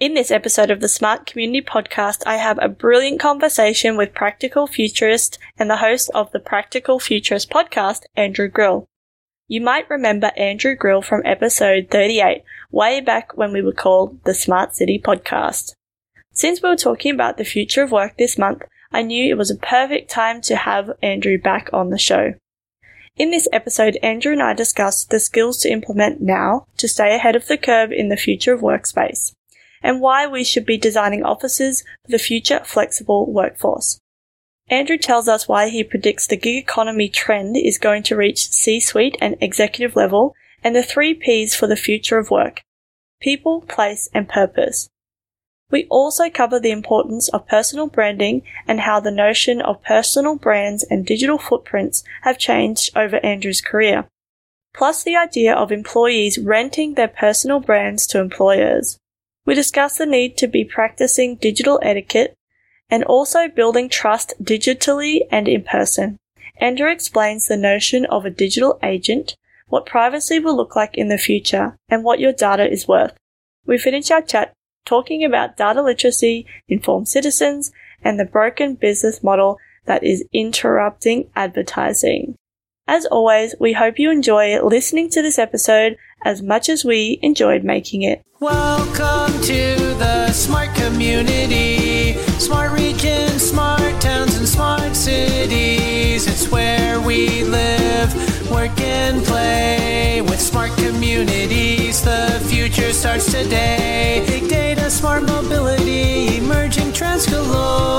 In this episode of the Smart Community Podcast, I have a brilliant conversation with Practical Futurist and the host of the Practical Futurist podcast, Andrew Grill. You might remember Andrew Grill from episode 38, way back when we were called the Smart City Podcast. Since we were talking about the future of work this month, I knew it was a perfect time to have Andrew back on the show. In this episode, Andrew and I discussed the skills to implement now to stay ahead of the curve in the future of workspace, and why we should be designing offices for the future flexible workforce. Andrew tells us why he predicts the gig economy trend is going to reach C-suite and executive level, and the 3 Ps for the future of work: people, place, and purpose. We also cover the importance of personal branding and how the notion of personal brands and digital footprints have changed over Andrew's career, plus the idea of employees renting their personal brands to employers. We discuss the need to be practicing digital etiquette and also building trust digitally and in person. Andrew explains the notion of a digital agent, what privacy will look like in the future, and what your data is worth. We finish our chat talking about data literacy, informed citizens, and the broken business model that is interrupting advertising. As always, we hope you enjoy listening to this episode as much as we enjoyed making it. Welcome to the Smart Community, Smart Regions, Smart Towns, and Smart Cities. It's where we live, work, and play. With smart communities, the future starts today. Big data, smart mobility, emerging trends galore.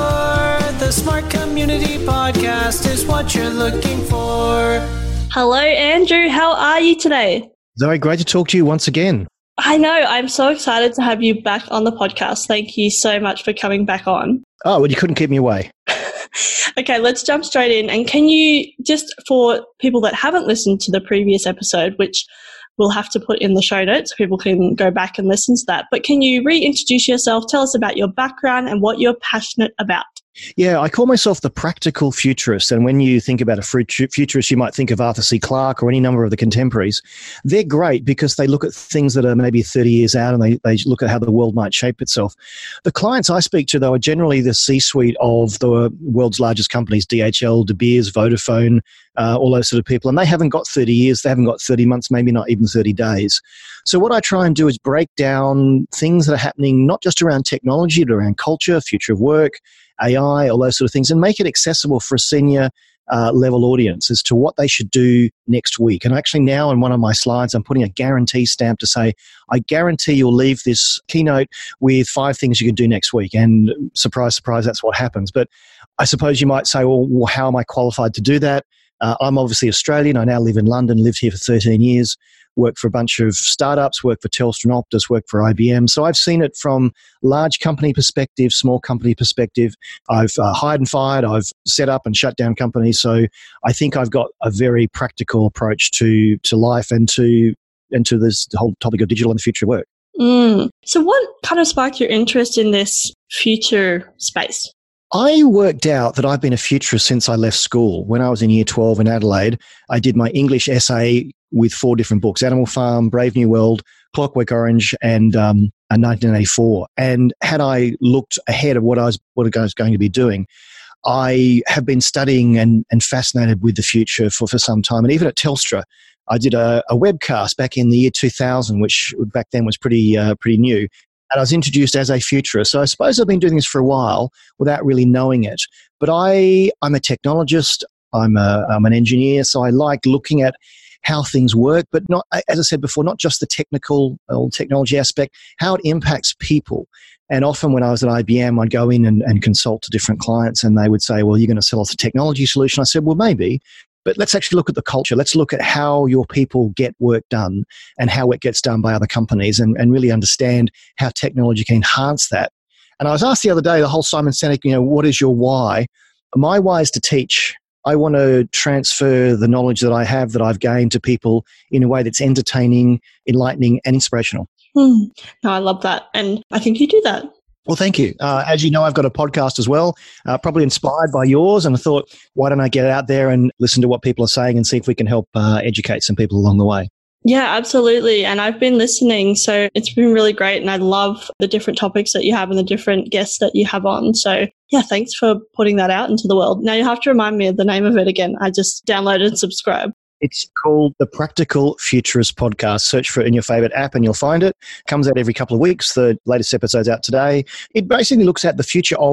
The Smart Community Podcast is what you're looking for. Hello, Andrew. How are you today? Zoe, great to talk to you once again. I know. I'm so excited to have you back on the podcast. Thank you so much for coming back on. Oh, well, you couldn't keep me away. Okay, let's jump straight in. And can you, just for people that haven't listened to the previous episode, which we'll have to put in the show notes so people can go back and listen to that, but can you reintroduce yourself, tell us about your background and what you're passionate about? Yeah, I call myself the Practical Futurist. And when you think about a futurist, you might think of Arthur C. Clarke or any number of the contemporaries. They're great because they look at things that are maybe 30 years out and they look at how the world might shape itself. The clients I speak to, though, are generally the C-suite of the world's largest companies, DHL, De Beers, Vodafone, all those sort of people. And they haven't got 30 years, they haven't got 30 months, maybe not even 30 days. So what I try and do is break down things that are happening not just around technology, but around culture, future of work, AI, all those sort of things, and make it accessible for a senior level audience as to what they should do next week. And actually now in one of my slides, I'm putting a guarantee stamp to say, I guarantee you'll leave this keynote with 5 things you can do next week. And surprise, surprise, that's what happens. But I suppose you might say, well, how am I qualified to do that? I'm obviously Australian. I now live in London, lived here for 13 years. Worked for a bunch of startups, worked for Telstra and Optus, worked for IBM. So I've seen it from large company perspective, small company perspective. I've hired and fired. I've set up and shut down companies. So I think I've got a very practical approach to life and to this whole topic of digital and the future of work. So what kind of sparked your interest in this future space? I worked out that I've been a futurist since I left school. When I was in year 12 in Adelaide, I did my English essay with 4 different books: Animal Farm, Brave New World, Clockwork Orange, and 1984. And had I looked ahead of what I was going to be doing, I have been studying and fascinated with the future for some time. And even at Telstra, I did a webcast back in the year 2000, which back then was pretty new. And I was introduced as a futurist. So I suppose I've been doing this for a while without really knowing it. But I'm a technologist. I'm an engineer. So I like looking at how things work, but not, as I said before, not just the technical or technology aspect, how it impacts people. And often when I was at IBM, I'd go in and consult to different clients and they would say, well, you're going to sell us a technology solution. I said, well, maybe. But let's actually look at the culture. Let's look at how your people get work done and how it gets done by other companies and really understand how technology can enhance that. And I was asked the other day, the whole Simon Sinek, what is your why? My why is to teach. I want to transfer the knowledge that I have, that I've gained to people in a way that's entertaining, enlightening, and inspirational. No, I love that. And I think you do that. Well, thank you. As you know, I've got a podcast as well, probably inspired by yours. And I thought, why don't I get out there and listen to what people are saying and see if we can help educate some people along the way? Yeah, absolutely. And I've been listening, so it's been really great. And I love the different topics that you have and the different guests that you have on. So yeah, thanks for putting that out into the world. Now you have to remind me of the name of it again. I just downloaded and subscribed. It's called the Practical Futurist Podcast. Search for it in your favorite app and you'll find it. Comes out every couple of weeks. The latest episode's out today. It basically looks at the future of ...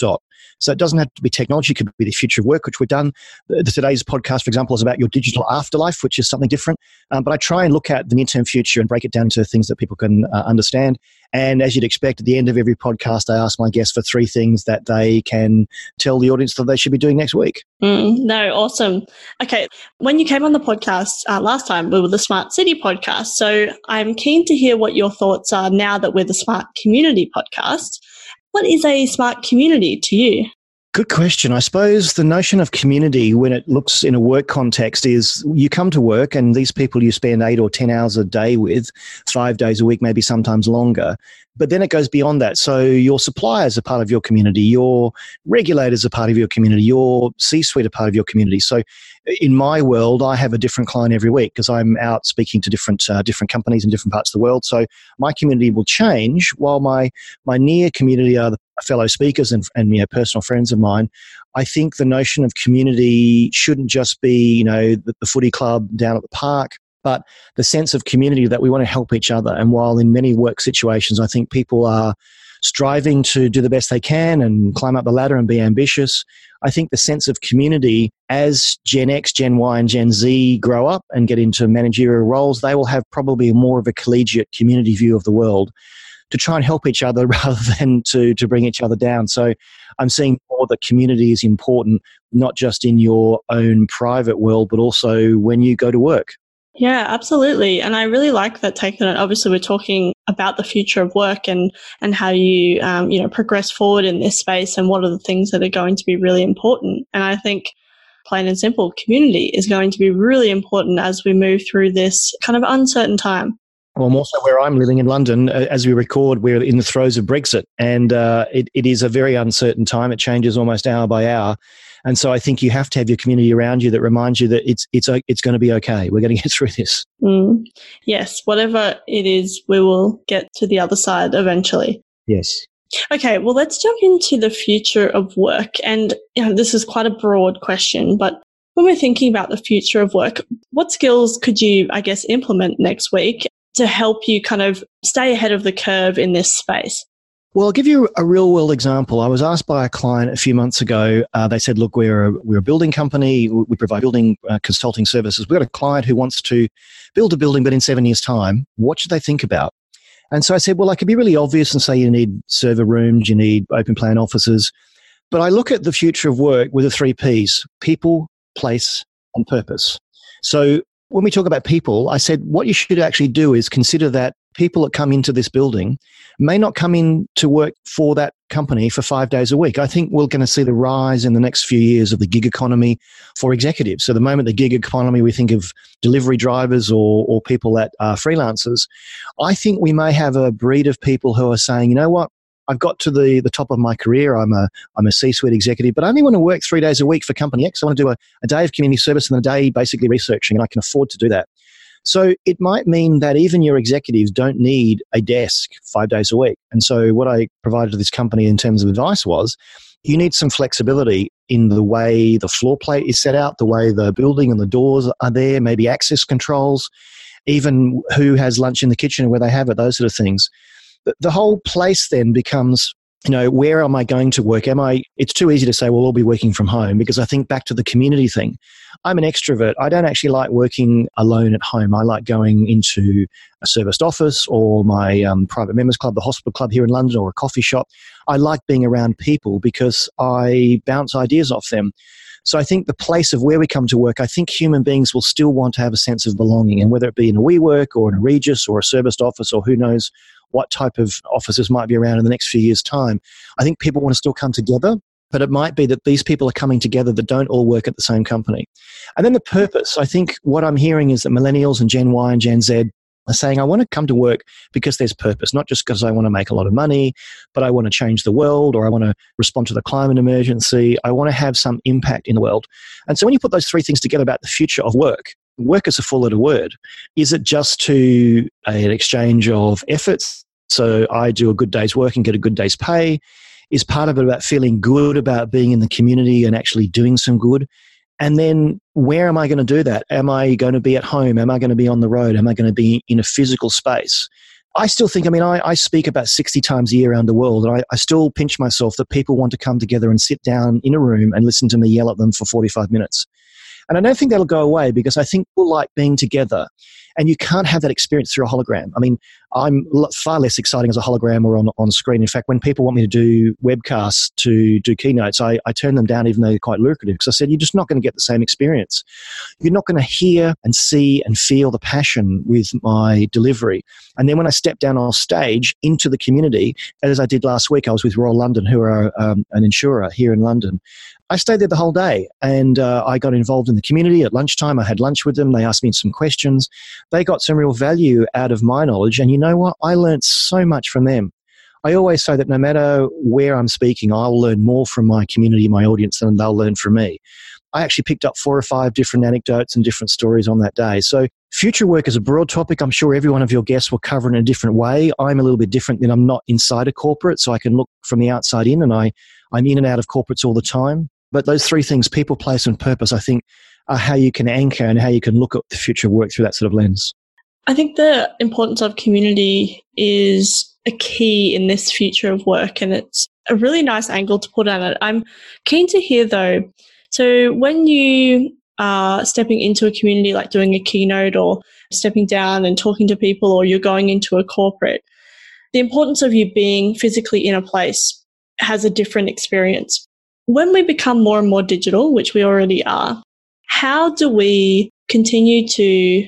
So it doesn't have to be technology. It could be the future of work, which we've done. Today's podcast, for example, is about your digital afterlife, which is something different. But I try and look at the near-term future and break it down to things that people can understand. And as you'd expect, at the end of every podcast, I ask my guests for 3 things that they can tell the audience that they should be doing next week. No, awesome. Okay, when you came on the podcast last time, we were the Smart City podcast. So I'm keen to hear what your thoughts are now that we're the Smart Community podcast. What is a smart community to you? Good question. I suppose the notion of community when it looks in a work context is you come to work and these people you spend 8 or 10 hours a day with, 5 days a week, maybe sometimes longer. But then it goes beyond that. So your suppliers are part of your community, your regulators are part of your community, your C-suite are part of your community. So in my world, I have a different client every week because I'm out speaking to different companies in different parts of the world. So my community will change while my near community are the fellow speakers and personal friends of mine. I think the notion of community shouldn't just be, the footy club down at the park, but the sense of community that we want to help each other. And while in many work situations, I think people are striving to do the best they can and climb up the ladder and be ambitious, I think the sense of community as Gen X, Gen Y, and Gen Z grow up and get into managerial roles, they will have probably more of a collegiate community view of the world to try and help each other rather than to bring each other down. So I'm seeing more that community is important, not just in your own private world, but also when you go to work. Yeah, absolutely. And I really like that take on it. Obviously, we're talking about the future of work and how you, progress forward in this space and what are the things that are going to be really important. And I think plain and simple, community is going to be really important as we move through this kind of uncertain time. Well, more so where I'm living in London, as we record, we're in the throes of Brexit, and it is a very uncertain time. It changes almost hour by hour. And so I think you have to have your community around you that reminds you that it's going to be okay. We're going to get through this. Yes, whatever it is, we will get to the other side eventually. Yes. Okay, well, let's jump into the future of work. And this is quite a broad question, but when we're thinking about the future of work, what skills could you, implement next week to help you kind of stay ahead of the curve in this space? Well, I'll give you a real world example. I was asked by a client a few months ago. They said, look, we're a building company. We provide building consulting services. We've got a client who wants to build a building, but in 7 years' time. What should they think about? And so I said, well, I could be really obvious and say you need server rooms, you need open plan offices. But I look at the future of work with the 3 Ps, people, place, and purpose. So when we talk about people, I said what you should actually do is consider that people that come into this building may not come in to work for that company for 5 days a week. I think we're going to see the rise in the next few years of the gig economy for executives. So the moment the gig economy, we think of delivery drivers or people that are freelancers. I think we may have a breed of people who are saying, you know what? I've got to the top of my career. I'm a C-suite executive, but I only want to work 3 days a week for company X. I want to do a day of community service and a day basically researching, and I can afford to do that. So it might mean that even your executives don't need a desk 5 days a week. And so what I provided to this company in terms of advice was, you need some flexibility in the way the floor plate is set out, the way the building and the doors are there, maybe access controls, even who has lunch in the kitchen and where they have it, those sort of things. The whole place then becomes, where am I going to work? It's too easy to say, well, we'll be working from home, because I think back to the community thing. I'm an extrovert. I don't actually like working alone at home. I like going into a serviced office or my private members club, the hospital club here in London, or a coffee shop. I like being around people because I bounce ideas off them. So I think the place of where we come to work, I think human beings will still want to have a sense of belonging, and whether it be in a WeWork or in a Regus or a serviced office or who knows what type of offices might be around in the next few years' time. I think people want to still come together, but it might be that these people are coming together that don't all work at the same company. And then the purpose, I think what I'm hearing is that millennials and Gen Y and Gen Z are saying, I want to come to work because there's purpose, not just because I want to make a lot of money, but I want to change the world, or I want to respond to the climate emergency. I want to have some impact in the world. And so when you put those 3 things together about the future of work, work is a four-letter word. Is it just to an exchange of efforts? So I do a good day's work and get a good day's pay. Is part of it about feeling good about being in the community and actually doing some good? And then where am I going to do that? Am I going to be at home? Am I going to be on the road? Am I going to be in a physical space? I still think, I speak about 60 times a year around the world, and I still pinch myself that people want to come together and sit down in a room and listen to me yell at them for 45 minutes. And I don't think that'll go away because I think people like being together. And you can't have that experience through a hologram. I'm far less exciting as a hologram or on screen. In fact, when people want me to do webcasts to do keynotes, I turn them down even though they're quite lucrative because I said, you're just not going to get the same experience. You're not going to hear and see and feel the passion with my delivery. And then when I step down on stage into the community, as I did last week, I was with Royal London, who are an insurer here in London. I stayed there the whole day and I got involved in the community. At lunchtime, I had lunch with them. They asked me some questions. They got some real value out of my knowledge. And you know what? I learned so much from them. I always say that no matter where I'm speaking, I'll learn more from my community, my audience, than they'll learn from me. I actually picked up 4 or 5 different anecdotes and different stories on that day. So future work is a broad topic. I'm sure every one of your guests will cover it in a different way. I'm a little bit different than I'm not inside a corporate, so I can look from the outside in, and I'm in and out of corporates all the time. But those 3 things, people, place, and purpose, I think are how you can anchor and how you can look at the future work through that sort of lens. I think the importance of community is a key in this future of work, and it's a really nice angle to put on it. I'm keen to hear though, so when you are stepping into a community, like doing a keynote or stepping down and talking to people, or you're going into a corporate, the importance of you being physically in a place has a different experience. When we become more and more digital, which we already are, how do we continue to,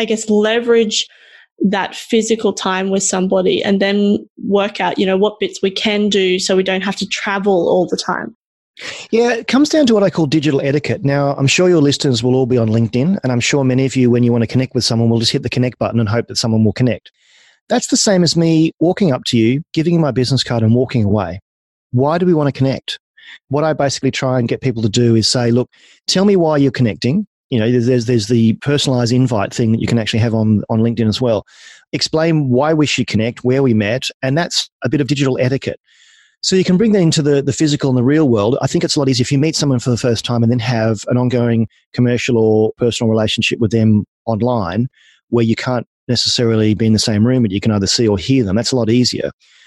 leverage that physical time with somebody and then work out, what bits we can do so we don't have to travel all the time? Yeah, it comes down to what I call digital etiquette. Now, I'm sure your listeners will all be on LinkedIn, and I'm sure many of you, when you want to connect with someone, will just hit the connect button and hope that someone will connect. That's the same as me walking up to you, giving you my business card and walking away. Why do we want to connect? What I basically try and get people to do is say, look, tell me why you're connecting. There's the personalized invite thing that you can actually have on LinkedIn as well. Explain why we should connect, where we met, and that's a bit of digital etiquette. So you can bring that into the physical and the real world. I think it's a lot easier if you meet someone for the first time and then have an ongoing commercial or personal relationship with them online where you can't necessarily be in the same room, but you can either see or hear them. That's a lot easier.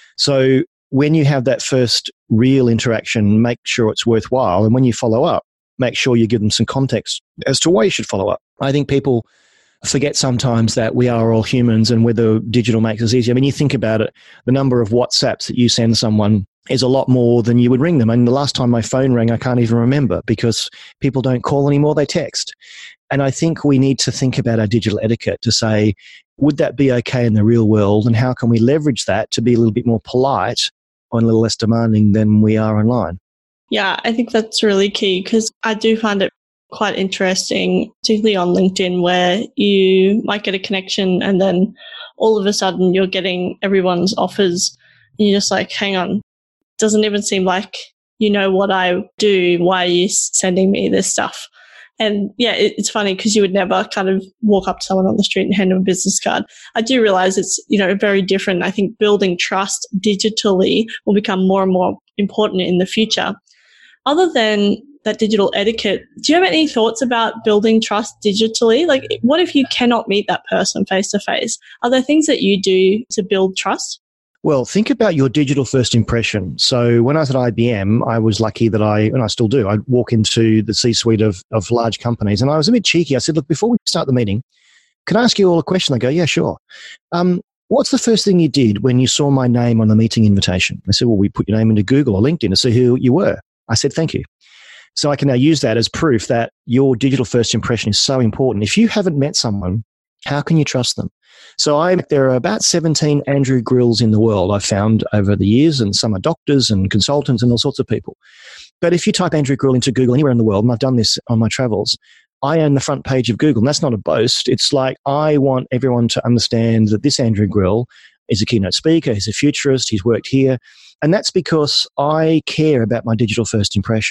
So when you have that first real interaction, make sure it's worthwhile. And when you follow up, make sure you give them some context as to why you should follow up. I think people forget sometimes that we are all humans and whether digital makes us easier. You think about it, the number of WhatsApps that you send someone is a lot more than you would ring them. And the last time my phone rang, I can't even remember because people don't call anymore, they text. And I think we need to think about our digital etiquette to say, would that be okay in the real world? And how can we leverage that to be a little bit more polite or a little less demanding than we are online? Yeah, I think that's really key because I do find it quite interesting, particularly on LinkedIn, where you might get a connection and then all of a sudden you're getting everyone's offers. And you're just like, hang on, doesn't even seem like you know what I do. Why are you sending me this stuff? And yeah, it's funny because you would never kind of walk up to someone on the street and hand them a business card. I do realize it's, very different. I think building trust digitally will become more and more important in the future. Other than that digital etiquette, do you have any thoughts about building trust digitally? Like, what if you cannot meet that person face to face? Are there things that you do to build trust? Well, think about your digital first impression. So when I was at IBM, I was lucky that and I still do, I'd walk into the C-suite of large companies and I was a bit cheeky. I said, look, before we start the meeting, can I ask you all a question? They go, yeah, sure. What's the first thing you did when you saw my name on the meeting invitation? I said, well, we put your name into Google or LinkedIn to see who you were. I said, thank you. So I can now use that as proof that your digital first impression is so important. If you haven't met someone, how can you trust them? So there are about 17 Andrew Grills in the world I've found over the years, and some are doctors and consultants and all sorts of people. But if you type Andrew Grill into Google anywhere in the world, and I've done this on my travels, I own the front page of Google. And that's not a boast. It's like I want everyone to understand that this Andrew Grill is a keynote speaker, he's a futurist, he's worked here. And that's because I care about my digital first impression.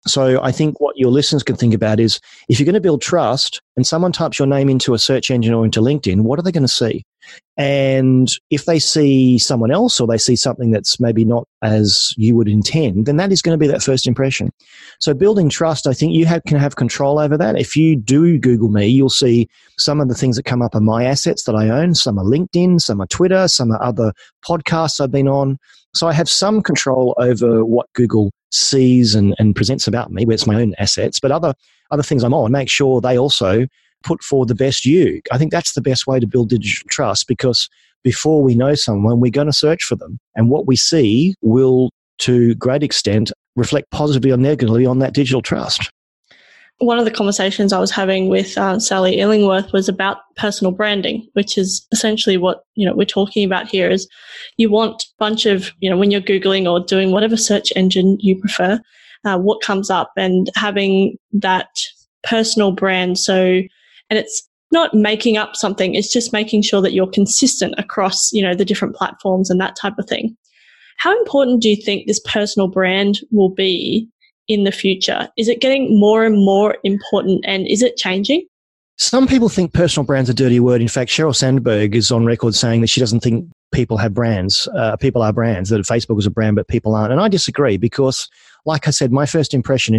So I think what your listeners can think about is if you're going to build trust and someone types your name into a search engine or into LinkedIn, what are they going to see? And if they see someone else or they see something that's maybe not as you would intend, then that is going to be that first impression. So building trust, I think you can have control over that. If you do Google me, you'll see some of the things that come up are my assets that I own. Some are LinkedIn, some are Twitter, some are other podcasts I've been on. So I have some control over what Google sees and presents about me, where it's my own assets, but other things I'm on, make sure they also put forward the best you. I think that's the best way to build digital trust, because before we know someone, we're going to search for them. And what we see will, to a great extent, reflect positively or negatively on that digital trust. One of the conversations I was having with Sally Illingworth was about personal branding, which is essentially what we're talking about here. Is you want a bunch of when you're Googling or doing whatever search engine you prefer, what comes up, and having that personal brand. And it's not making up something; it's just making sure that you're consistent across the different platforms and that type of thing. How important do you think this personal brand will be in the future? Is it getting more and more important, and is it changing? Some people think personal brand's a dirty word. In fact, Sheryl Sandberg is on record saying that she doesn't think people have brands. People are brands, that Facebook is a brand, but people aren't. And I disagree because, like I said, my first impression,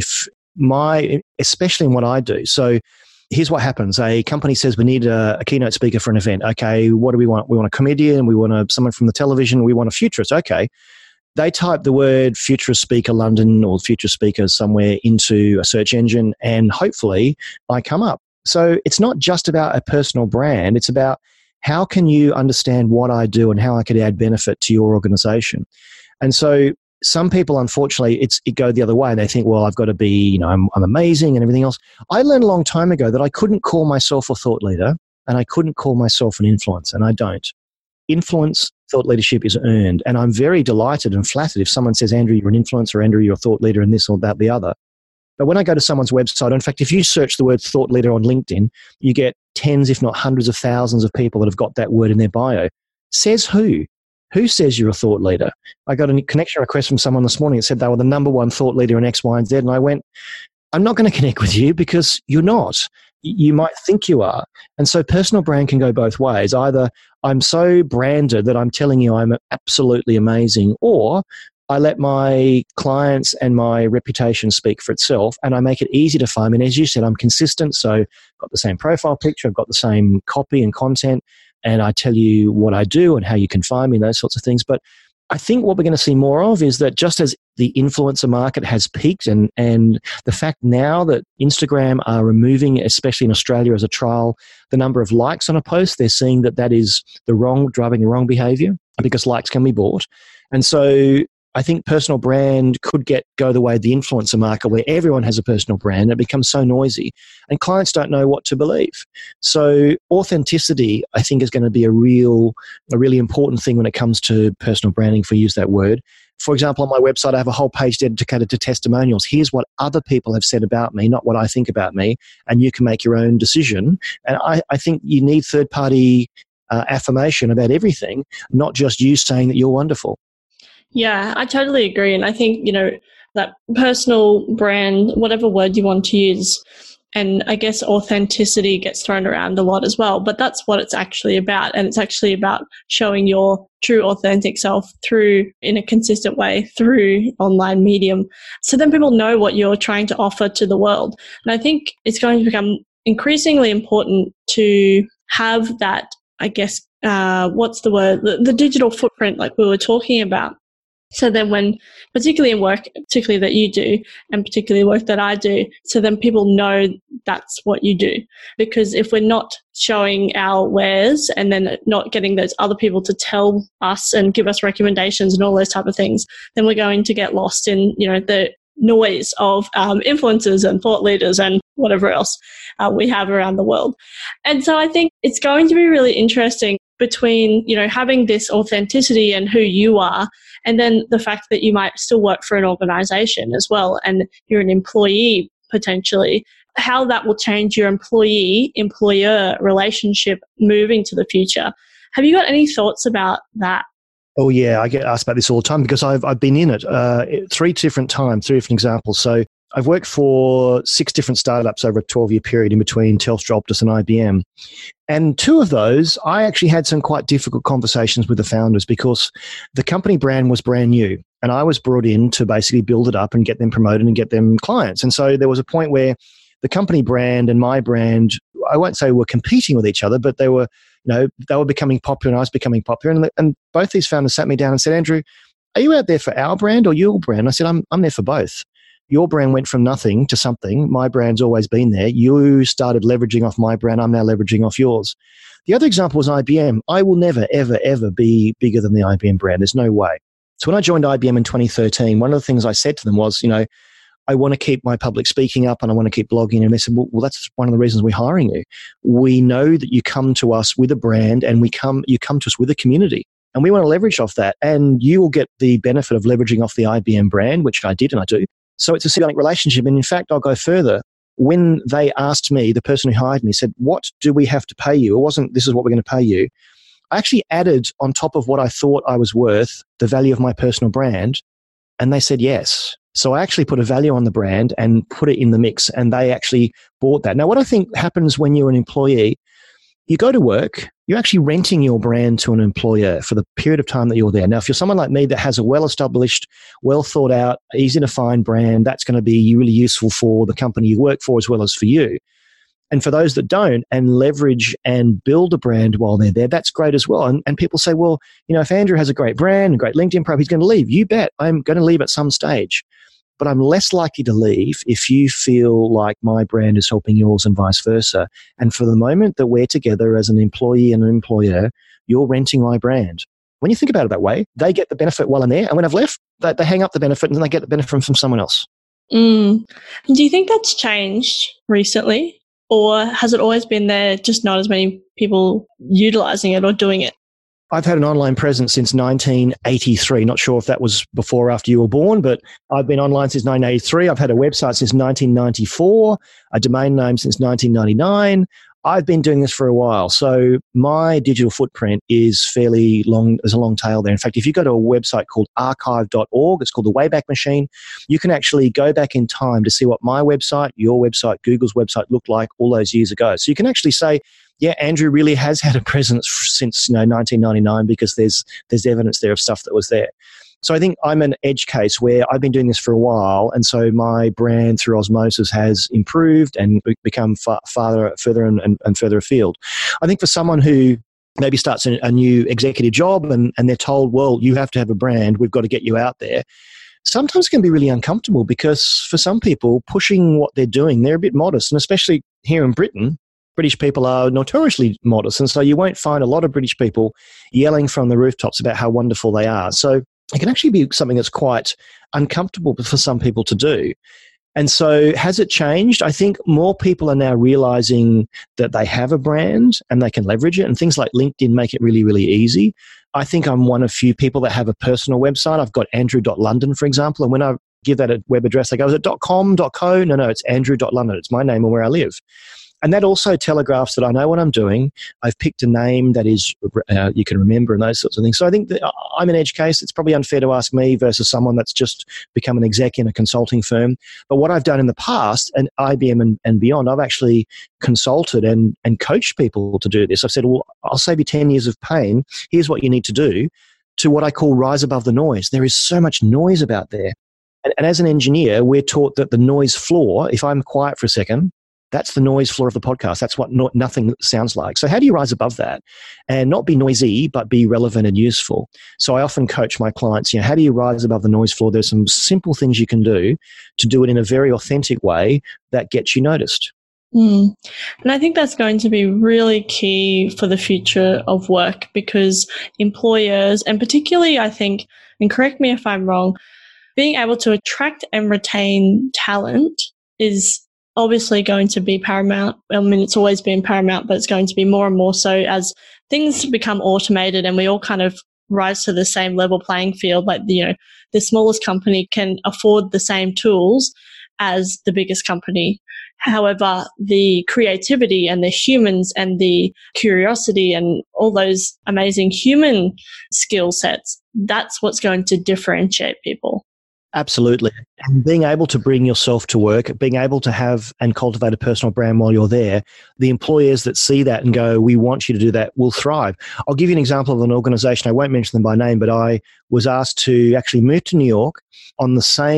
especially in what I do. So here's what happens. A company says we need a keynote speaker for an event. Okay, what do we want? We want a comedian. We want someone from the television. We want a futurist. Okay. They type the word futurist speaker London or futurist speaker somewhere into a search engine, and hopefully I come up. So it's not just about a personal brand. It's about how can you understand what I do and how I could add benefit to your organization. And so some people, unfortunately, it go the other way. They think, well, I've got to be, I'm amazing and everything else. I learned a long time ago that I couldn't call myself a thought leader and I couldn't call myself an influencer, and I don't. Influence, thought leadership is earned. And I'm very delighted and flattered if someone says, Andrew, you're an influencer, Andrew, you're a thought leader in this or that, the other. But when I go to someone's website, in fact, if you search the word thought leader on LinkedIn, you get tens, if not hundreds of thousands of people that have got that word in their bio. Says who? Who says you're a thought leader? I got a connection request from someone this morning that said they were the number one thought leader in X, Y, and Z. And I went, I'm not going to connect with you because you're not. You might think you are. And so personal brand can go both ways. Either I'm so branded that I'm telling you I'm absolutely amazing, or I let my clients and my reputation speak for itself, and I make it easy to find me. And as you said, I'm consistent. So I've got the same profile picture, I've got the same copy and content, and I tell you what I do and how you can find me, those sorts of things. But I think what we're going to see more of is that just as the influencer market has peaked, and the fact now that Instagram are removing, especially in Australia as a trial, the number of likes on a post, they're seeing that is driving the wrong behavior because likes can be bought. And so I think personal brand could go the way of the influencer market, where everyone has a personal brand. It becomes so noisy and clients don't know what to believe. So authenticity, I think, is going to be a really important thing when it comes to personal branding, if we use that word. For example, on my website, I have a whole page dedicated to testimonials. Here's what other people have said about me, not what I think about me, and you can make your own decision. And I think you need third-party affirmation about everything, not just you saying that you're wonderful. Yeah, I totally agree. And I think, that personal brand, whatever word you want to use, and I guess authenticity gets thrown around a lot as well, but that's what it's actually about. And it's actually about showing your true authentic self in a consistent way through online medium. So then people know what you're trying to offer to the world. And I think it's going to become increasingly important to have that, I guess, what's the word? The digital footprint, like we were talking about. So then when, particularly in work, particularly that you do, and particularly work that I do, so then people know that's what you do. Because if we're not showing our wares and then not getting those other people to tell us and give us recommendations and all those type of things, then we're going to get lost in, the noise of influencers and thought leaders and whatever else we have around the world. And so I think it's going to be really interesting between, having this authenticity and who you are, and then the fact that you might still work for an organization as well, and you're an employee potentially, how that will change your employee-employer relationship moving to the future. Have you got any thoughts about that? Oh, yeah. I get asked about this all the time because I've been in it 3 different examples. So I've worked for 6 different startups over a 12-year period in between Telstra, Optus and IBM. And 2 of those, I actually had some quite difficult conversations with the founders because the company brand was brand new. And I was brought in to basically build it up and get them promoted and get them clients. And so there was a point where the company brand and my brand, I won't say were competing with each other, but they were, they were becoming popular and I was becoming popular. And both these founders sat me down and said, Andrew, are you out there for our brand or your brand? I said, I'm there for both. Your brand went from nothing to something. My brand's always been there. You started leveraging off my brand. I'm now leveraging off yours. The other example was IBM. I will never, ever, ever be bigger than the IBM brand. There's no way. So when I joined IBM in 2013, one of the things I said to them was, I want to keep my public speaking up and I want to keep blogging. And they said, well, that's one of the reasons we're hiring you. We know that you come to us with a brand and you come to us with a community. And we want to leverage off that. And you will get the benefit of leveraging off the IBM brand, which I did and I do. So it's a symbiotic relationship. And in fact, I'll go further. When they asked me, the person who hired me said, what do we have to pay you? It wasn't, this is what we're going to pay you. I actually added on top of what I thought I was worth, the value of my personal brand. And they said yes. So I actually put a value on the brand and put it in the mix. And they actually bought that. Now, what I think happens when you're an employee, you go to work, you're actually renting your brand to an employer for the period of time that you're there. Now, if you're someone like me that has a well-established, well-thought-out, easy-to-find brand, that's going to be really useful for the company you work for as well as for you. And for those that don't and leverage and build a brand while they're there, that's great as well. And people say, well, if Andrew has a great brand, a great LinkedIn profile, he's going to leave. You bet. I'm going to leave at some stage. But I'm less likely to leave if you feel like my brand is helping yours and vice versa. And for the moment that we're together as an employee and an employer, you're renting my brand. When you think about it that way, they get the benefit while I'm there. And when I've left, they hang up the benefit and they get the benefit from someone else. Do you think that's changed recently? Or has it always been there, just not as many people utilizing it or doing it? I've had an online presence since 1983. Not sure if that was before or after you were born, but I've been online since 1983. I've had a website since 1994, a domain name since 1999. I've been doing this for a while. So my digital footprint is fairly long. There's a long tail there. In fact, if you go to a website called archive.org, it's called the Wayback Machine, you can actually go back in time to see what my website, your website, Google's website looked like all those years ago. So you can actually say, yeah, Andrew really has had a presence since 1999 because there's evidence there of stuff that was there. So I think I'm an edge case where I've been doing this for a while, and so my brand through osmosis has improved and become further and further afield. I think for someone who maybe starts a new executive job and they're told, well, you have to have a brand, we've got to get you out there, sometimes can be really uncomfortable because for some people, pushing what they're doing, they're a bit modest, and especially here in Britain, British people are notoriously modest, and so you won't find a lot of British people yelling from the rooftops about how wonderful they are. So it can actually be something that's quite uncomfortable for some people to do. And so has it changed? I think more people are now realizing that they have a brand and they can leverage it, and things like LinkedIn make it really, really easy. I think I'm one of few people that have a personal website. I've got andrew.london, for example, and when I give that a web address, they go, is it .com, .co? No, it's andrew.london. It's my name and where I live. And that also telegraphs that I know what I'm doing. I've picked a name that is you can remember and those sorts of things. So I think that I'm an edge case. It's probably unfair to ask me versus someone that's just become an exec in a consulting firm. But what I've done in the past, and IBM and beyond, I've actually consulted and coached people to do this. I've said, well, I'll save you 10 years of pain. Here's what you need to do to what I call rise above the noise. There is so much noise about there. And as an engineer, we're taught that the noise floor, if I'm quiet for a second, that's the noise floor of the podcast. That's what nothing sounds like. So how do you rise above that and not be noisy, but be relevant and useful? So I often coach my clients, how do you rise above the noise floor? There's some simple things you can do to do it in a very authentic way that gets you noticed. And I think that's going to be really key for the future of work, because employers, and particularly I think, and correct me if I'm wrong, being able to attract and retain talent is obviously going to be paramount. I mean, it's always been paramount, but it's going to be more and more so as things become automated and we all kind of rise to the same level playing field. Like, the smallest company can afford the same tools as the biggest company. However, the creativity and the humans and the curiosity and all those amazing human skill sets, that's what's going to differentiate people. Absolutely. And being able to bring yourself to work, being able to have and cultivate a personal brand while you're there, the employers that see that and go, we want you to do that, will thrive. I'll give you an example of an organization. I won't mention them by name, but I was asked to actually move to New York on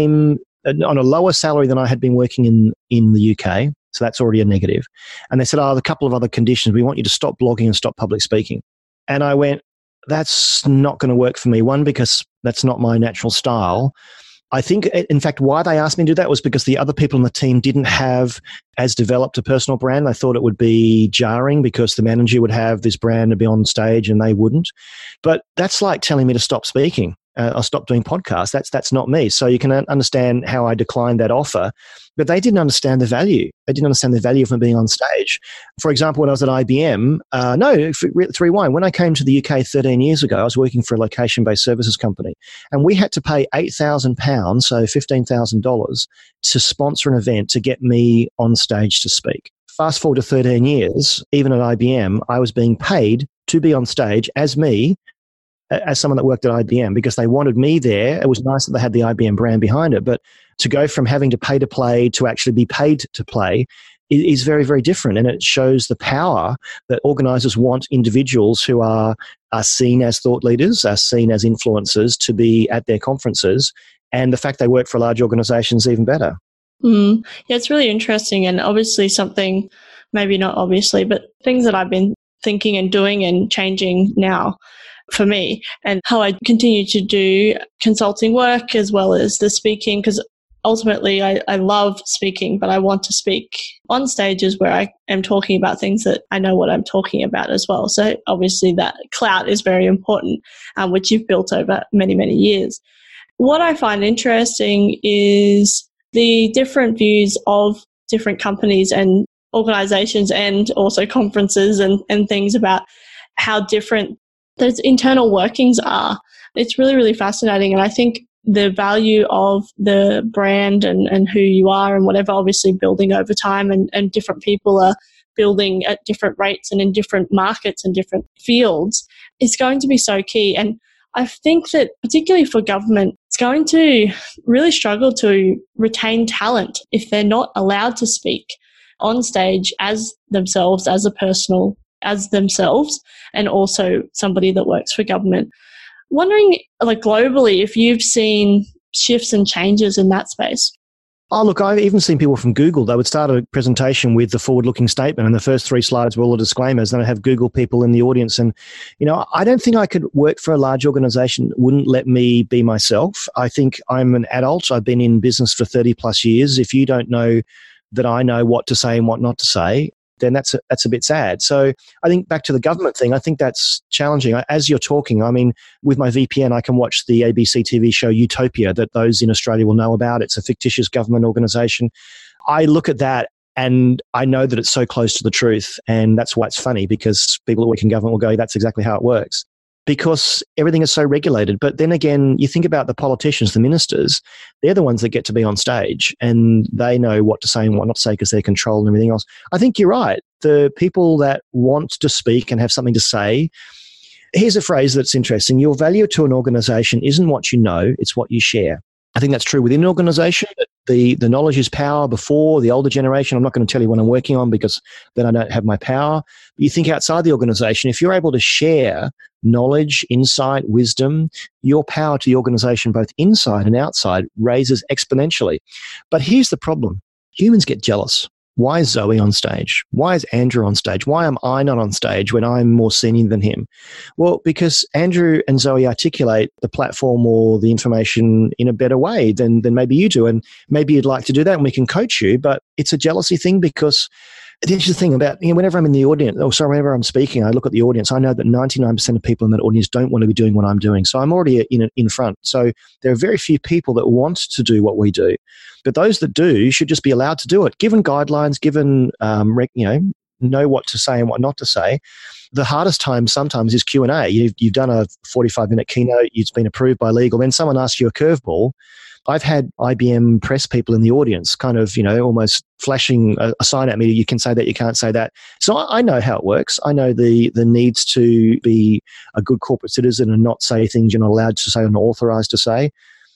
a lower salary than I had been working in the UK. So that's already a negative. And they said, a couple of other conditions. We want you to stop blogging and stop public speaking. And I went, that's not going to work for me. One, because that's not my natural style. I think, in fact, why they asked me to do that was because the other people on the team didn't have as developed a personal brand. They thought it would be jarring because the manager would have this brand to be on stage and they wouldn't. But that's like telling me to stop speaking. I'll stop doing podcasts. That's not me. So you can understand how I declined that offer. But they didn't understand the value. They didn't understand the value of me being on stage. For example, when I was at IBM, rewind. When I came to the UK 13 years ago, I was working for a location-based services company. And we had to pay £8,000, so $15,000, to sponsor an event to get me on stage to speak. Fast forward to 13 years, even at IBM, I was being paid to be on stage as me, as someone that worked at IBM, because they wanted me there. It was nice that they had the IBM brand behind it, but to go from having to pay to play to actually be paid to play is very, very different. And it shows the power that organizers want individuals who are seen as thought leaders, are seen as influencers to be at their conferences. And the fact they work for large organizations is even better. Yeah, it's really interesting. And obviously something, maybe not obviously, but things that I've been thinking and doing and changing now for me, and how I continue to do consulting work as well as the speaking, because ultimately I love speaking, but I want to speak on stages where I am talking about things that I know what I'm talking about as well. So obviously that clout is very important, which you've built over many, many years. What I find interesting is the different views of different companies and organizations and also conferences and things about how different those internal workings are. It's really, really fascinating. And I think the value of the brand and who you are and whatever, obviously building over time, and different people are building at different rates and in different markets and different fields, is going to be so key. And I think that particularly for government, it's going to really struggle to retain talent if they're not allowed to speak on stage as themselves, as themselves, and also somebody that works for government. Wondering, like globally, if you've seen shifts and changes in that space. Oh, look, I've even seen people from Google. They would start a presentation with the forward-looking statement, and the first 3 slides were all the disclaimers. Then I have Google people in the audience. And, I don't think I could work for a large organization that wouldn't let me be myself. I think I'm an adult. I've been in business for 30 plus years. If you don't know that I know what to say and what not to say, then that's a bit sad. So I think back to the government thing, I think that's challenging. As you're talking, I mean, with my VPN, I can watch the ABC TV show Utopia that those in Australia will know about. It's a fictitious government organization. I look at that and I know that it's so close to the truth. And that's why it's funny, because people that work in government will go, that's exactly how it works. Because everything is so regulated. But then again, you think about the politicians, the ministers, they're the ones that get to be on stage and they know what to say and what not to say because they're controlled and everything else. I think you're right. The people that want to speak and have something to say, here's a phrase that's interesting. Your value to an organization isn't what you know, it's what you share. I think that's true within an organization. The knowledge is power before the older generation. I'm not going to tell you what I'm working on because then I don't have my power. But you think outside the organization, if you're able to share knowledge, insight, wisdom, your power to the organization, both inside and outside, raises exponentially. But here's the problem. Humans get jealous. Why is Zoe on stage? Why is Andrew on stage? Why am I not on stage when I'm more senior than him? Well, because Andrew and Zoe articulate the platform or the information in a better way than maybe you do. And maybe you'd like to do that and we can coach you, but it's a jealousy thing because there's the thing about, whenever I'm in the audience, whenever I'm speaking, I look at the audience, I know that 99% of people in that audience don't want to be doing what I'm doing. So I'm already in front. So there are very few people that want to do what we do. But those that do should just be allowed to do it, given guidelines, given, know what to say and what not to say. The hardest time sometimes is Q&A. You've done a 45-minute keynote, it's been approved by legal, then someone asks you a curveball. I've had IBM press people in the audience kind of, almost flashing a sign at me, you can say that, you can't say that. So I know how it works. I know the needs to be a good corporate citizen and not say things you're not allowed to say or not authorized to say.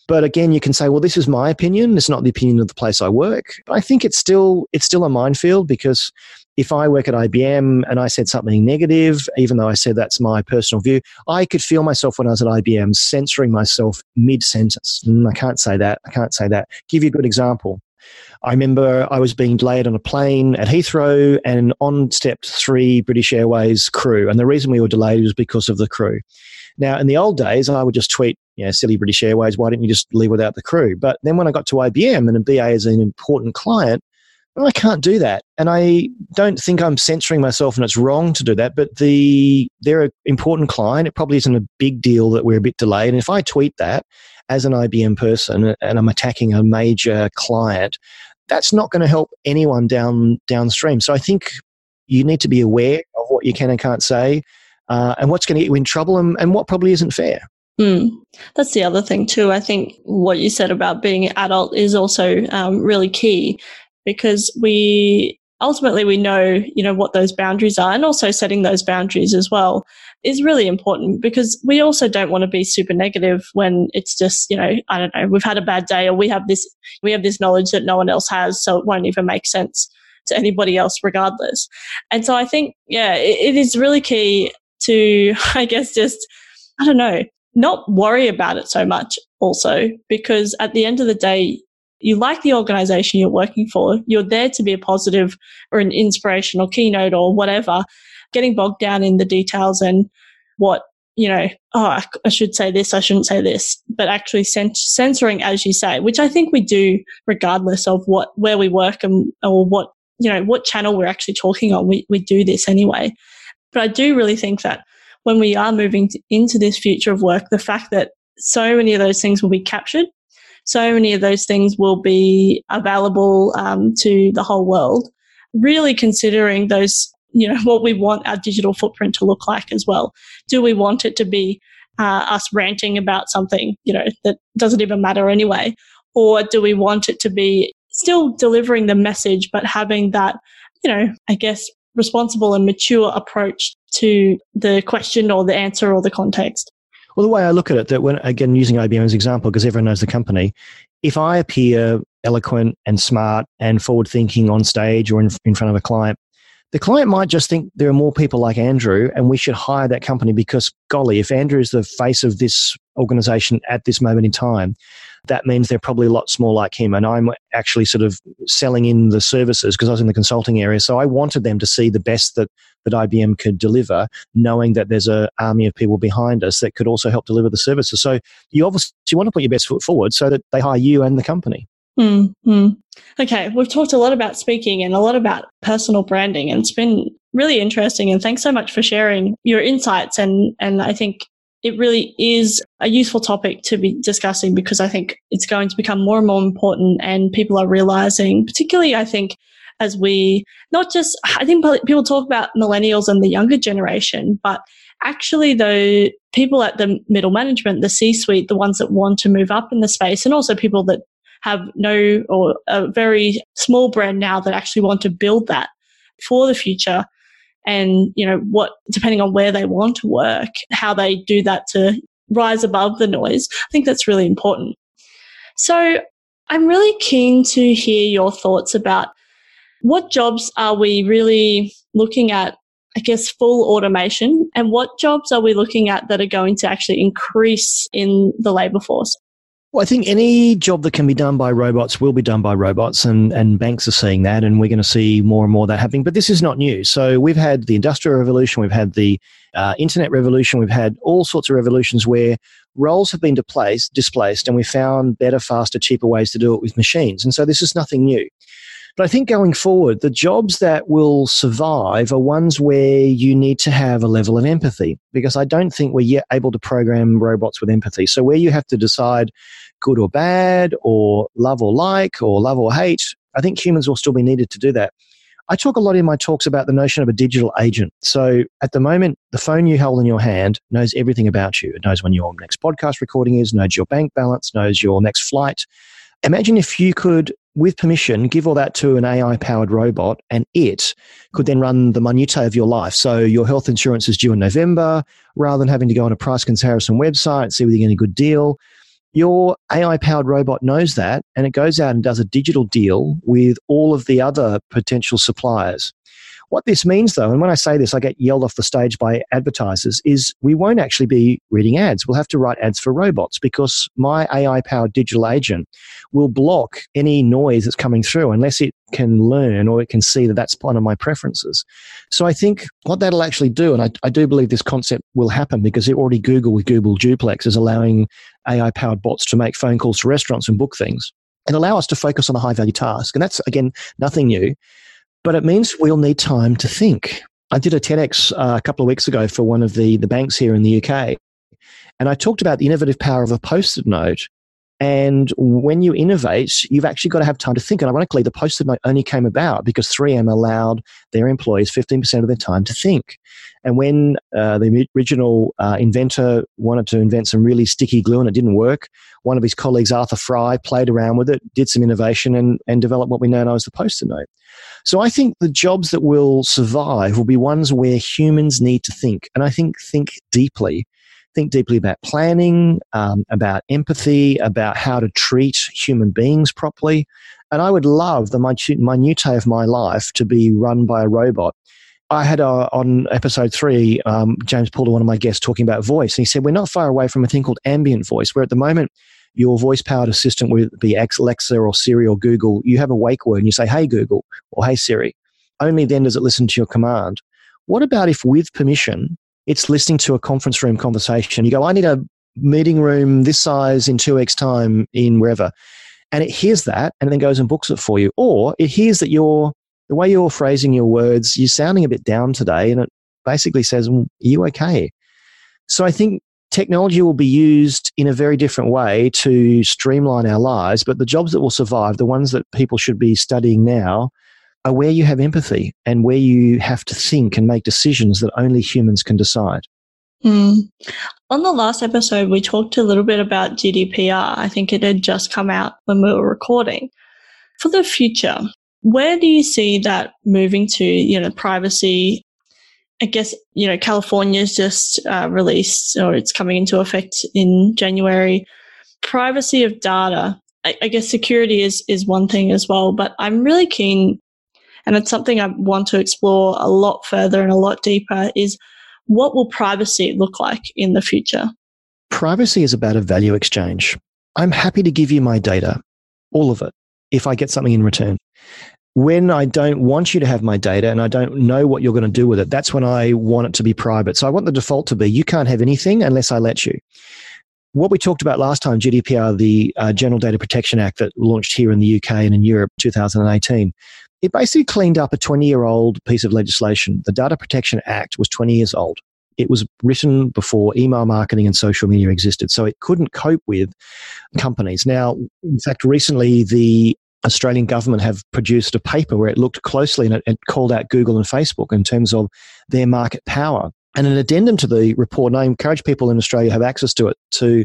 But again, you can say, well, this is my opinion. It's not the opinion of the place I work. But I think it's still a minefield, because if I work at IBM and I said something negative, even though I said that's my personal view, I could feel myself when I was at IBM censoring myself mid-sentence. I can't say that. I can't say that. Give you a good example. I remember I was being delayed on a plane at Heathrow and on stepped 3 British Airways crew. And the reason we were delayed was because of the crew. Now, in the old days, I would just tweet, silly British Airways, why didn't you just leave without the crew? But then when I got to IBM and a BA is an important client, well, I can't do that. And I don't think I'm censoring myself and it's wrong to do that, but they're an important client. It probably isn't a big deal that we're a bit delayed. And if I tweet that as an IBM person and I'm attacking a major client, that's not going to help anyone downstream. So I think you need to be aware of what you can and can't say, and what's going to get you in trouble and what probably isn't fair. That's the other thing too. I think what you said about being an adult is also really key, because we know, what those boundaries are, and also setting those boundaries as well is really important, because we also don't want to be super negative when it's just, I don't know, we've had a bad day, or we have this knowledge that no one else has, so it won't even make sense to anybody else regardless. And so I think, it is really key to, I guess, just, I don't know, not worry about it so much also, because at the end of the day, you like the organization you're working for. You're there to be a positive or an inspirational keynote or whatever. Getting bogged down in the details and what, I should say this, I shouldn't say this, but actually censoring, as you say, which I think we do regardless of where we work or what channel we're actually talking on. We do this anyway. But I do really think that when we are moving into this future of work, the fact that so many of those things will be captured, so many of those things will be available to the whole world, really considering those, what we want our digital footprint to look like as well. Do we want it to be us ranting about something, that doesn't even matter anyway? Or do we want it to be still delivering the message, but having that, I guess, responsible and mature approach to the question or the answer or the context? Well, the way I look at it, that when, again, using IBM as an example, because everyone knows the company, if I appear eloquent and smart and forward-thinking on stage or in front of a client, the client might just think there are more people like Andrew and we should hire that company because, golly, if Andrew is the face of this organization at this moment in time, that means they're probably lots more like him. And I'm actually sort of selling in the services because I was in the consulting area. So I wanted them to see the best that IBM could deliver, knowing that there's an army of people behind us that could also help deliver the services. So you obviously want to put your best foot forward so that they hire you and the company. Okay, we've talked a lot about speaking and a lot about personal branding, and it's been really interesting. And thanks so much for sharing your insights. And I think it really is a useful topic to be discussing, because I think it's going to become more and more important, and people are realizing, particularly I think as I think people talk about millennials and the younger generation, but actually though, people at the middle management, the C-suite, the ones that want to move up in the space, and also people that have no or a very small brand now that actually want to build that for the future. And, depending on where they want to work, how they do that to rise above the noise, I think that's really important. So I'm really keen to hear your thoughts about what jobs are we really looking at, I guess, full automation, and what jobs are we looking at that are going to actually increase in the labor force? Well, I think any job that can be done by robots will be done by robots, and banks are seeing that, and we're going to see more and more of that happening. But this is not new. So we've had the Industrial Revolution, we've had the Internet Revolution, we've had all sorts of revolutions where roles have been displaced, and we found better, faster, cheaper ways to do it with machines. And so this is nothing new. But I think going forward, the jobs that will survive are ones where you need to have a level of empathy, because I don't think we're yet able to program robots with empathy. So where you have to decide good or bad, or love or like, or love or hate, I think humans will still be needed to do that. I talk a lot in my talks about the notion of a digital agent. So at the moment, the phone you hold in your hand knows everything about you. It knows when your next podcast recording is, knows your bank balance, knows your next flight. Imagine if you could, with permission, give all that to an AI-powered robot, and it could then run the minutiae of your life. So your health insurance is due in November, rather than having to go on a price comparison website, see whether you get a good deal. Your AI-powered robot knows that, and it goes out and does a digital deal with all of the other potential suppliers. What this means, though, and when I say this, I get yelled off the stage by advertisers, is we won't actually be reading ads. We'll have to write ads for robots because my AI-powered digital agent will block any noise that's coming through unless it can learn or it can see that that's one of my preferences. So I think what that'll actually do, and I do believe this concept will happen because it already Google with Google Duplex is allowing AI-powered bots to make phone calls to restaurants and book things and allow us to focus on a high-value task. And that's, again, nothing new. But it means we'll need time to think. I did a TEDx a couple of weeks ago for one of the banks here in the UK. And I talked about the innovative power of a Post-it note. And when you innovate, you've actually got to have time to think. And ironically, the Post-it note only came about because 3M allowed their employees 15% of their time to think. And when the original inventor wanted to invent some really sticky glue and it didn't work, one of his colleagues, Arthur Fry, played around with it, did some innovation and developed what we now know as the Post-it note. So I think the jobs that will survive will be ones where humans need to think. And I think deeply. Think deeply about planning, about empathy, about how to treat human beings properly. And I would love the minutiae of my life to be run by a robot. I had on episode 3, James Poulter, one of my guests, talking about voice. And he said, we're not far away from a thing called ambient voice, where at the moment, your voice-powered assistant, whether it be Alexa or Siri or Google, you have a wake word and you say, hey, Google, or hey, Siri. Only then does it listen to your command. What about if with permission, it's listening to a conference room conversation? You go, I need a meeting room this size in 2 weeks' time in wherever. And it hears that and then goes and books it for you. Or it hears that the way you're phrasing your words, you're sounding a bit down today, and it basically says, are you okay? So I think technology will be used in a very different way to streamline our lives, but the jobs that will survive, the ones that people should be studying now, are where you have empathy and where you have to think and make decisions that only humans can decide. On the last episode, we talked a little bit about GDPR. I think it had just come out when we were recording. For the future, where do you see that moving to, privacy? I guess, California's just released, or it's coming into effect in January. Privacy of data. I guess security is one thing as well, but I'm really keen, and it's something I want to explore a lot further and a lot deeper, is what will privacy look like in the future? Privacy is about a value exchange. I'm happy to give you my data, all of it, if I get something in return. When I don't want you to have my data and I don't know what you're going to do with it, that's when I want it to be private. So I want the default to be you can't have anything unless I let you. What we talked about last time, GDPR, the General Data Protection Act that launched here in the UK and in Europe 2018, it basically cleaned up a 20-year-old piece of legislation. The Data Protection Act was 20 years old. It was written before email marketing and social media existed, so it couldn't cope with companies. Now, in fact, recently the Australian government have produced a paper where it looked closely and it called out Google and Facebook in terms of their market power. And an addendum to the report, and I encourage people in Australia to have access to it,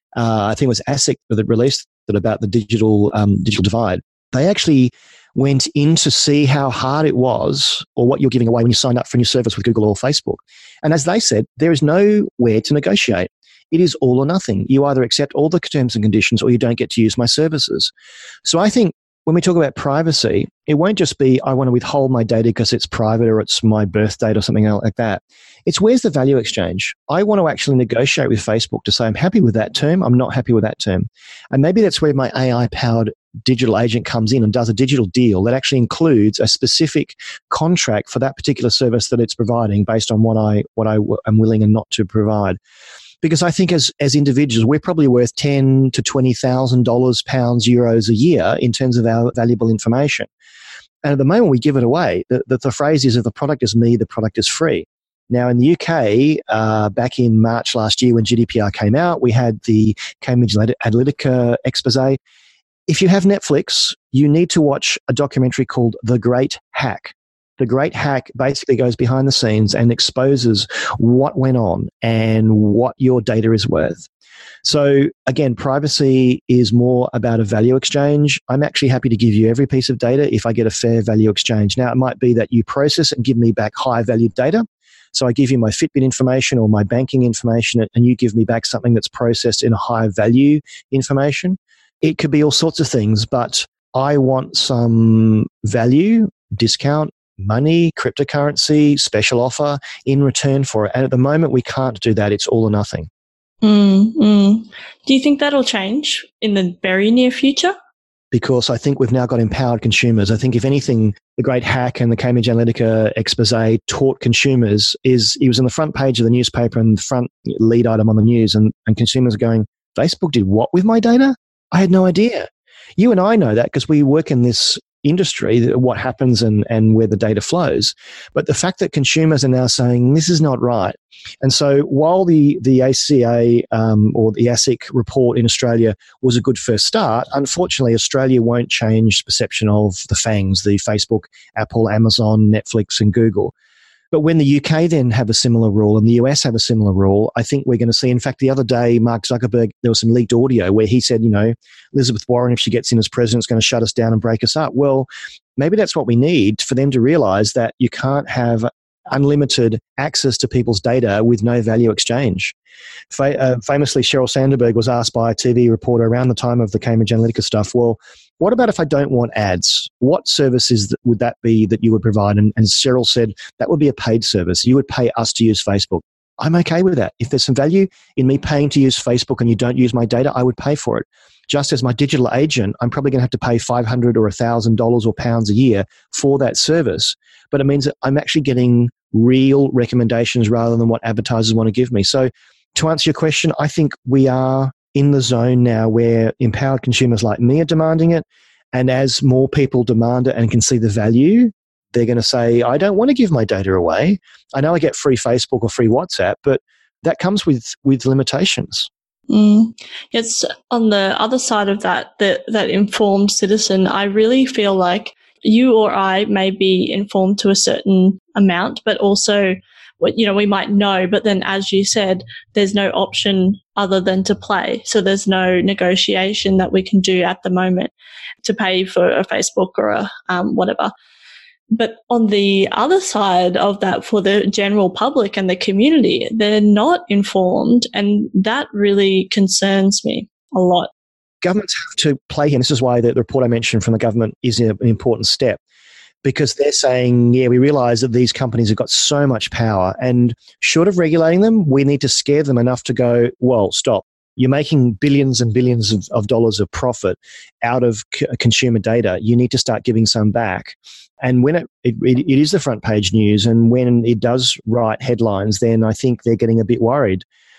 I think it was ASIC that released it about the digital divide. They actually went in to see how hard it was or what you're giving away when you sign up for a new service with Google or Facebook. And as they said, there is nowhere to negotiate. It is all or nothing. You either accept all the terms and conditions or you don't get to use my services. So I think when we talk about privacy, it won't just be, I want to withhold my data because it's private or it's my birth date or something like that. It's where's the value exchange? I want to actually negotiate with Facebook to say, I'm happy with that term. I'm not happy with that term. And maybe that's where my AI-powered digital agent comes in and does a digital deal that actually includes a specific contract for that particular service that it's providing based on what I am willing and not to provide. Because I think as individuals, we're probably worth $10,000 to $20,000, pounds, euros a year in terms of our valuable information. And at the moment we give it away, the phrase is, if the product is me, the product is free. Now in the UK, back in March last year when GDPR came out, we had the Cambridge Analytica expose. If you have Netflix, you need to watch a documentary called The Great Hack. The Great Hack basically goes behind the scenes and exposes what went on and what your data is worth. So again, privacy is more about a value exchange. I'm actually happy to give you every piece of data if I get a fair value exchange. Now, it might be that you process it and give me back high value data. So I give you my Fitbit information or my banking information, and you give me back something that's processed in a higher value information. It could be all sorts of things, but I want some value, discount, money, cryptocurrency, special offer in return for it. And at the moment, we can't do that. It's all or nothing. Do you think that'll change in the very near future? Because I think we've now got empowered consumers. I think if anything, the great hack and the Cambridge Analytica expose taught consumers is he was on the front page of the newspaper and the front lead item on the news, and consumers are going, Facebook did what with my data? I had no idea. You and I know that because we work in this industry, what happens and where the data flows. But the fact that consumers are now saying this is not right. And so while the ACA or the ASIC report in Australia was a good first start, unfortunately, Australia won't change the perception of the FANGs, the Facebook, Apple, Amazon, Netflix, and Google. But when the UK then have a similar rule and the US have a similar rule, I think we're going to see, in fact, the other day, Mark Zuckerberg, there was some leaked audio where he said, Elizabeth Warren, if she gets in as president, is going to shut us down and break us up. Well, maybe that's what we need for them to realize that you can't have unlimited access to people's data with no value exchange. Famously, Sheryl Sandberg was asked by a TV reporter around the time of the Cambridge Analytica stuff, well, what about if I don't want ads? What services would that be that you would provide? And Sheryl said, that would be a paid service. You would pay us to use Facebook. I'm okay with that. If there's some value in me paying to use Facebook and you don't use my data, I would pay for it. Just as my digital agent, I'm probably going to have to pay $500 or $1,000 or pounds a year for that service. But it means that I'm actually getting real recommendations rather than what advertisers want to give me. So to answer your question, I think we are in the zone now where empowered consumers like me are demanding it. And as more people demand it and can see the value, they're going to say, I don't want to give my data away. I know I get free Facebook or free WhatsApp, but that comes with limitations. It's on the other side of that informed citizen. I really feel like you or I may be informed to a certain amount, but also, we might know, but then as you said, there's no option other than to play. So there's no negotiation that we can do at the moment to pay for a Facebook or a whatever. But on the other side of that, for the general public and the community, they're not informed, and that really concerns me a lot. Governments have to play here. And this is why the report I mentioned from the government is an important step, because they're saying, we realize that these companies have got so much power, and short of regulating them, we need to scare them enough to go, well, stop. You're making billions and billions of dollars of profit out of consumer data. You need to start giving some back. And when it is the front page news, and when it does write headlines, then I think they're getting a bit worried.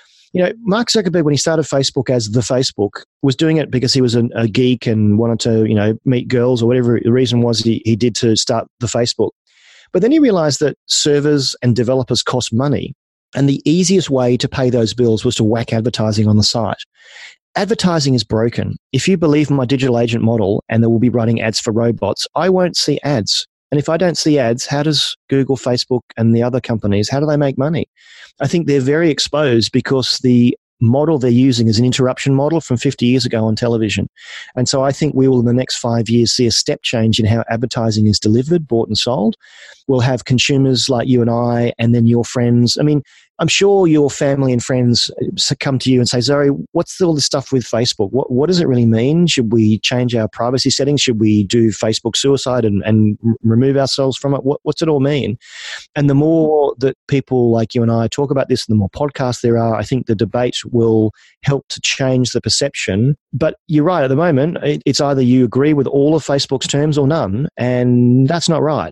Mark Zuckerberg, when he started Facebook as the Facebook, was doing it because he was a geek and wanted to, meet girls or whatever the reason was he did to start the Facebook. But then he realized that servers and developers cost money. And the easiest way to pay those bills was to whack advertising on the site. Advertising is broken. If you believe in my digital agent model and they will be running ads for robots, I won't see ads. And if I don't see ads, how does Google, Facebook, and the other companies, how do they make money? I think they're very exposed because the model they're using is an interruption model from 50 years ago on television. And so I think we will in the next 5 years see a step change in how advertising is delivered, bought and sold. We'll have consumers like you and I, and then your friends. I mean, I'm sure your family and friends come to you and say, Zoe, what's all this stuff with Facebook? What does it really mean? Should we change our privacy settings? Should we do Facebook suicide and remove ourselves from it? What's it all mean? And the more that people like you and I talk about this, the more podcasts there are, I think the debate will help to change the perception. But you're right, at the moment, it's either you agree with all of Facebook's terms or none, and that's not right.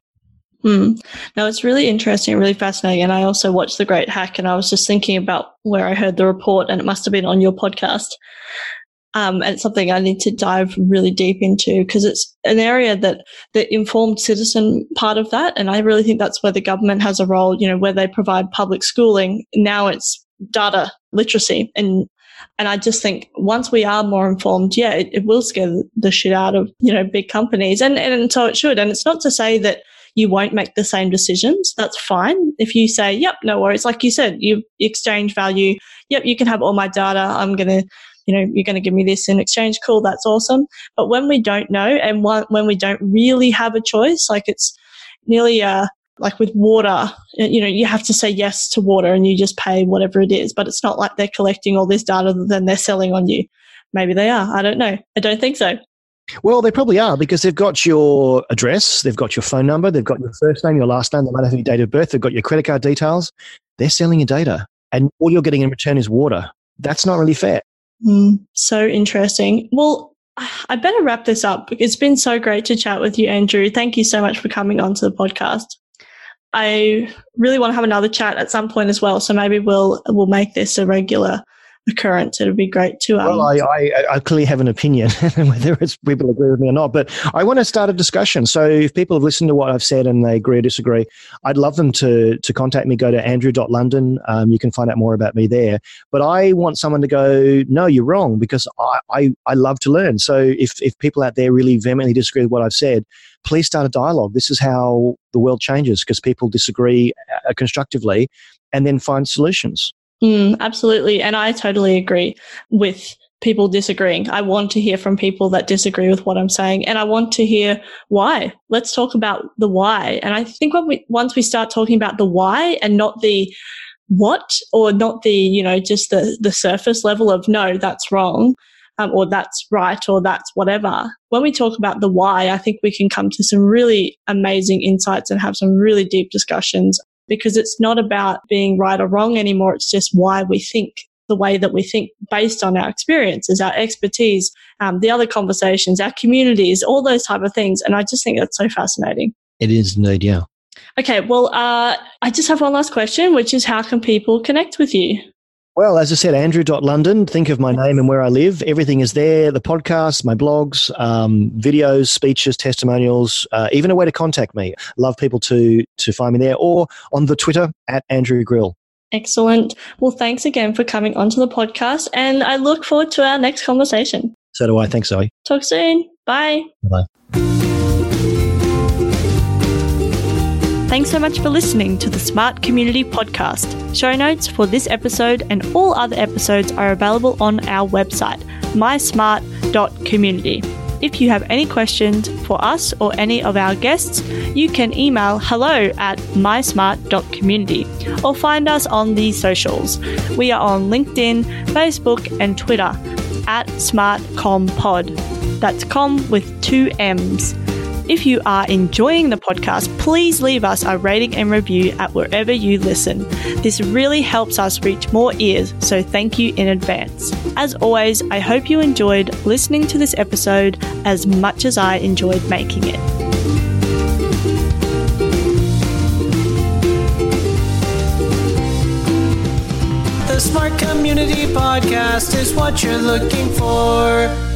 No, it's really interesting, really fascinating. And I also watched The Great Hack, and I was just thinking about where I heard the report, and it must have been on your podcast. And it's something I need to dive really deep into, because it's an area that the informed citizen part of that. And I really think that's where the government has a role, where they provide public schooling. Now it's data literacy. And I just think once we are more informed, it will scare the shit out of, big companies. And so it should. And it's not to say that you won't make the same decisions. That's fine. If you say, yep, no worries. Like you said, you exchange value. Yep, you can have all my data. I'm going to, you're going to give me this in exchange. Cool. That's awesome. But when we don't know, and when we don't really have a choice, like it's nearly Like with water, you have to say yes to water and you just pay whatever it is, but it's not like they're collecting all this data that then they're selling on you. Maybe they are. I don't know. I don't think so. Well, they probably are because they've got your address, they've got your phone number, they've got your first name, your last name, they might have your date of birth, they've got your credit card details. They're selling your data and all you're getting in return is water. That's not really fair. So interesting. Well, I better wrap this up. It's been so great to chat with you, Andrew. Thank you so much for coming onto the podcast. I really want to have another chat at some point as well. So maybe we'll make this a regular occurrence. It would be great to. Well, I clearly have an opinion, whether it's people agree with me or not. But I want to start a discussion. So if people have listened to what I've said and they agree or disagree, I'd love them to contact me. Go to andrew.london. You can find out more about me there. But I want someone to go, no, you're wrong, because I love to learn. So if people out there really vehemently disagree with what I've said, please start a dialogue. This is how the world changes, because people disagree constructively and then find solutions. Absolutely. And I totally agree with people disagreeing. I want to hear from people that disagree with what I'm saying, and I want to hear why. Let's talk about the why. And I think once we start talking about the why and not the what, or not the, just the surface level of, no, that's wrong, or that's right, or that's whatever. When we talk about the why, I think we can come to some really amazing insights and have some really deep discussions, because it's not about being right or wrong anymore. It's just why we think the way that we think based on our experiences, our expertise, the other conversations, our communities, all those type of things. And I just think that's so fascinating. It is indeed, yeah. Okay, well, I just have one last question, which is how can people connect with you? Well, as I said, andrew.london, think of my name and where I live. Everything is there, the podcast, my blogs, videos, speeches, testimonials, even a way to contact me. Love people to find me there, or on the Twitter @AndrewGrill. Excellent. Well, thanks again for coming onto the podcast, and I look forward to our next conversation. So do I. Thanks, Zoe. Talk soon. Bye. Bye-bye. Thanks so much for listening to the Smart Community Podcast. Show notes for this episode and all other episodes are available on our website, mysmart.community. If you have any questions for us or any of our guests, you can email hello@mysmart.community or find us on the socials. We are on LinkedIn, Facebook, and Twitter @SmartComPod. That's com with 2 M's. If you are enjoying the podcast, please leave us a rating and review at wherever you listen. This really helps us reach more ears, so thank you in advance. As always, I hope you enjoyed listening to this episode as much as I enjoyed making it. The Smart Community Podcast is what you're looking for.